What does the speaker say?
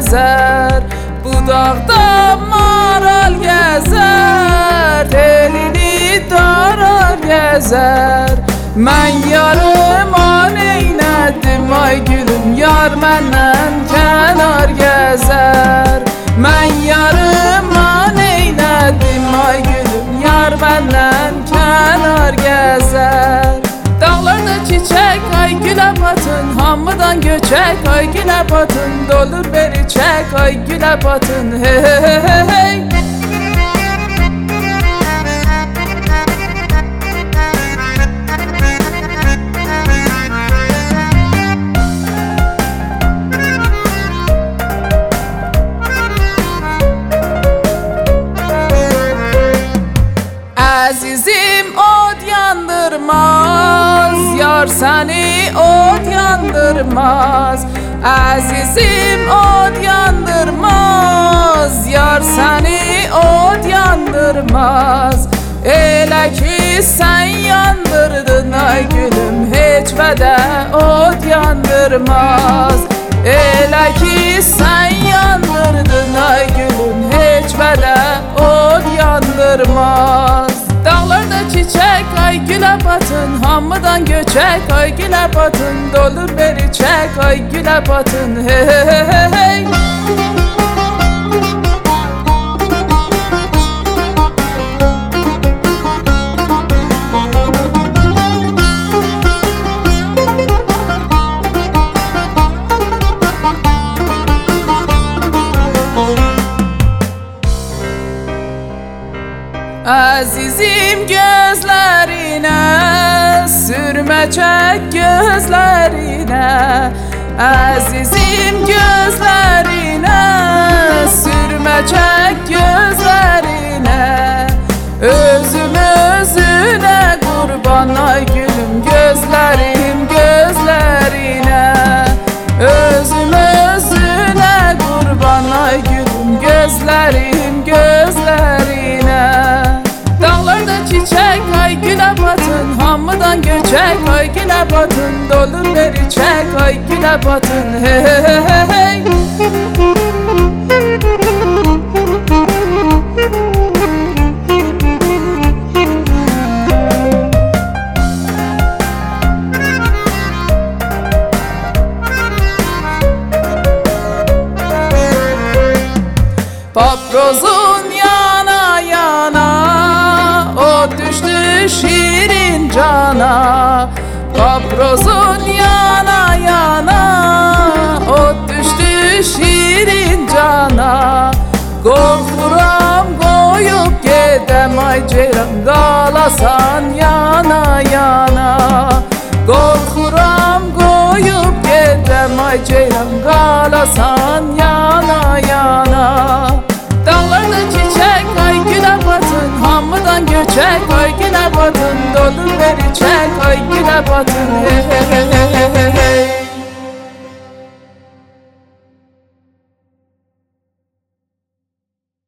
gəzər, budaqda maral gəzər, telini darar gəzər. Mən yarıma neynədim ay gülüm, yar məndən kənar gəzər. Mən yarıma neynədim ay gülüm, yar məndən kənar gəzər. Dağlarda çiçək, ay gülə batın, hamıdan göçək, ay gülə batın, dolur beri çək, ay gülə batın, hey hey hey hey. Əzizim od yandırmaz, yar səni od yandırmaz. Əzizim od yandırmaz, yar səni od yandırmaz. Elə ki sən yandırdın ay gülüm, heç vədə od yandırmaz. Elə ki sən yandırdın ay gülüm, heç vədə od yandırmaz. Dağlarda çiçək, ay gülə batın, hamıdan göçək, ay gülə batın, dolur beri çək, ay gülə batın, hey hey hey hey. Əzizim gözlərinə, sürmə çək gözlərinə. Əzizim gözlərinə, sürmə çək gözlərinə. Özüm özünə qurban ay gülüm, gözlərim gözlərinə. Özüm özünə qurban ay gülüm, gözlərim gözlərinə. Dağlarda çiçək, ay gülə batın, hamıdan göçək, ay gülə batın, dolur beri çək, ay gülə batın, hey hey hey hey. Paprozun yana yana, o düştü şirin cana. Paprozun yana yana, o düştü şirin cana. Qorxuram qoyub gedəm ay ceyran, qalasan yana yana. Qorxuram qoyub gedəm ay ceyran, qalasan yana yana. Dağlarda çiçək, ay gülə batın, hamıdan göçək, ay gülə batın, dolur beri çək, ay gülə batın, hey hey hey hey hey hey.